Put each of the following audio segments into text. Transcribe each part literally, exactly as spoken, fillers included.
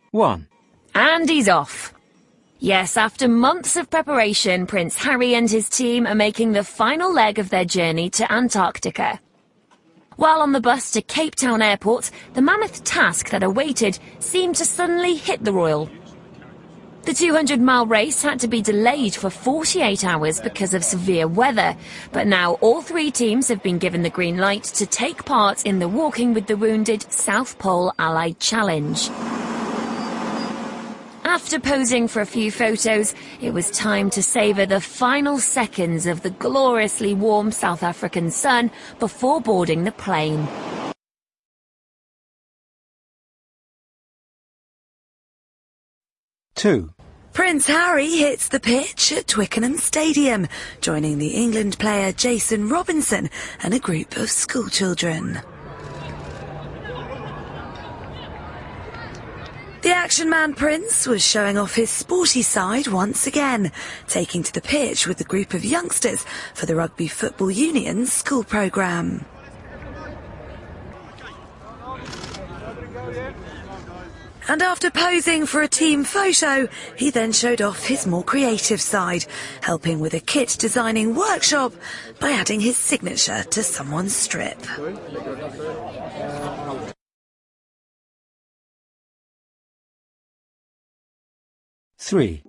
one. And he's off. Yes, after months of preparation, Prince Harry and his team are making the final leg of their journey to Antarctica. While on the bus to Cape Town Airport, the mammoth task that awaited seemed to suddenly hit the Royal. The two hundred mile race had to be delayed for forty-eight hours because of severe weather, but now all three teams have been given the green light to take part in the Walking with the Wounded South Pole Allied Challenge. After posing for a few photos, it was time to savour the final seconds of the gloriously warm South African sun before boarding the plane. two. Prince Harry hits the pitch at Twickenham Stadium, joining the England player Jason Robinson and a group of schoolchildren. The action man Prince was showing off his sporty side once again, taking to the pitch with a group of youngsters for the Rugby Football Union's school programme. And after posing for a team photo, he then showed off his more creative side, helping with a kit designing workshop by adding his signature to someone's strip. three.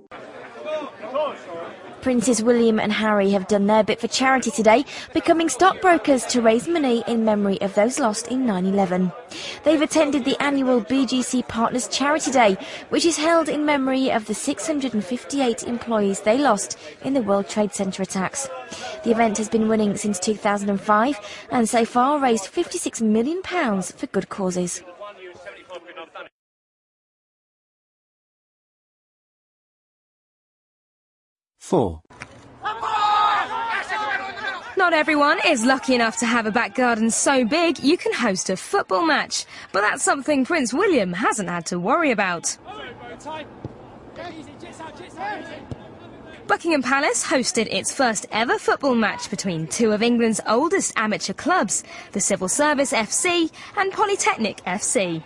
Princes William and Harry have done their bit for charity today, becoming stockbrokers to raise money in memory of those lost in nine eleven. They've attended the annual B G C Partners Charity Day, which is held in memory of the six hundred fifty-eight employees they lost in the World Trade Center attacks. The event has been running since two thousand five and so far raised fifty-six million pounds for good causes. four. Not everyone is lucky enough to have a back garden so big you can host a football match, but that's something Prince William hasn't had to worry about. Buckingham Palace hosted its first ever football match between two of England's oldest amateur clubs, the Civil Service F C and Polytechnic F C.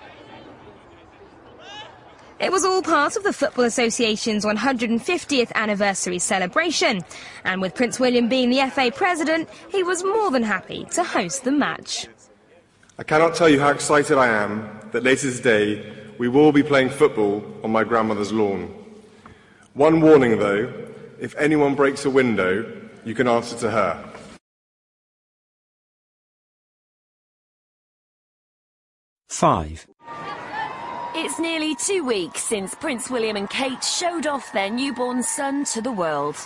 It was all part of the Football Association's one hundred fiftieth anniversary celebration, and with Prince William being the F A president, he was more than happy to host the match. I cannot tell you how excited I am that later today we will be playing football on my grandmother's lawn. One warning though, if anyone breaks a window, you can answer to her. five. It's nearly two weeks since Prince William and Kate showed off their newborn son to the world.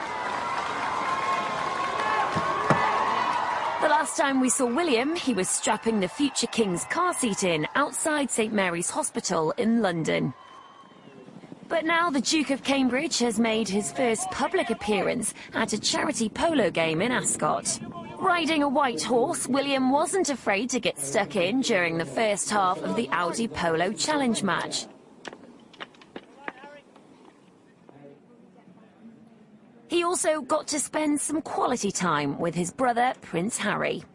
The last time we saw William, he was strapping the future King's car seat in outside St Mary's Hospital in London. But now the Duke of Cambridge has made his first public appearance at a charity polo game in Ascot. Riding a white horse, William wasn't afraid to get stuck in during the first half of the Audi Polo Challenge match. He also got to spend some quality time with his brother, Prince Harry.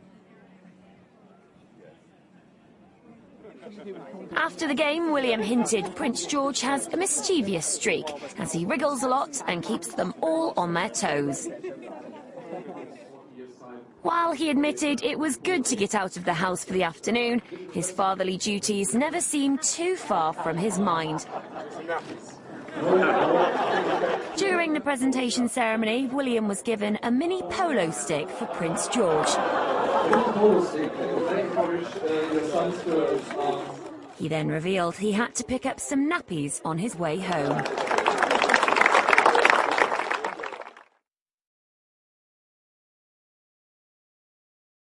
After the game, William hinted Prince George has a mischievous streak, as he wriggles a lot and keeps them all on their toes. While he admitted it was good to get out of the house for the afternoon, his fatherly duties never seemed too far from his mind. During the presentation ceremony, William was given a mini polo stick for Prince George. He then revealed he had to pick up some nappies on his way home.